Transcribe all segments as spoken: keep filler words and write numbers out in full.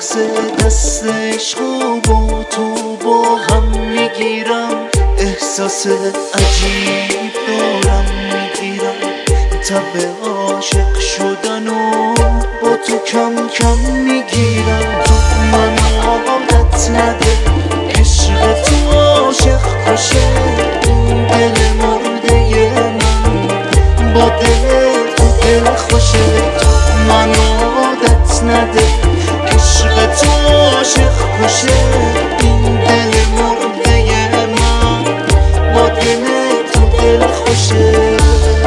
لحظه دست عشقو با تو با هم میگیرم، احساس عجیب دارم میگیرم، تب عاشق شدن و با تو کم کم میگیرم. تو من عادت نده عشق تو عاشق کشه، این دل مرده من با دل تو دل خوشه. تو من عادت نده عشق تو عاشق کشه، این دل مرده من با دل تو دل خوشه.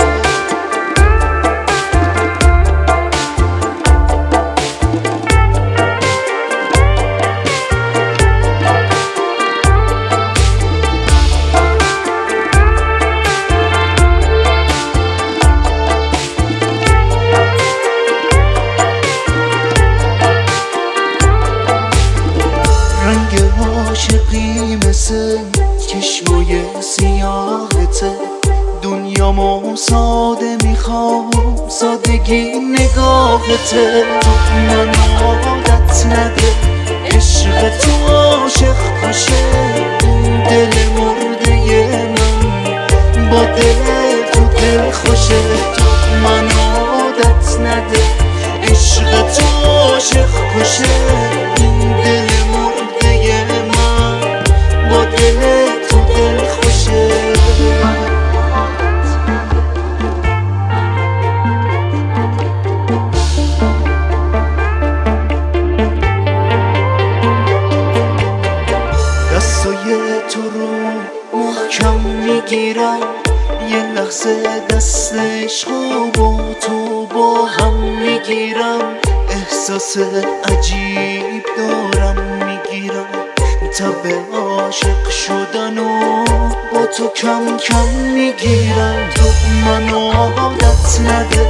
عاشقی مثل چشمای سیاهته، دنیامو ساده میخوام سادگی نگاهته. تو من عادت نده عشق تو عاشق کشه، این دل مرده من با دل تو دل خوشه. تو من عادت نده عشق تو عاشق کشه، این دل با دل تو دل خوشه. دستای تو رو محکم میگیرم، یه لحظه دست عشقو با تو با هم میگیرم، احساس عجیب دارم میگیرم، تب عاشق شدن و با تو کم کم میگیرم. تو من عادت نده